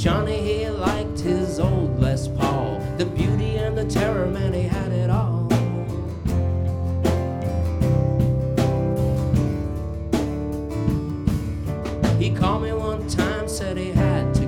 Johnny, he liked his old Les Paul. The beauty and the terror, man, he had it all. He called me one time, said he had to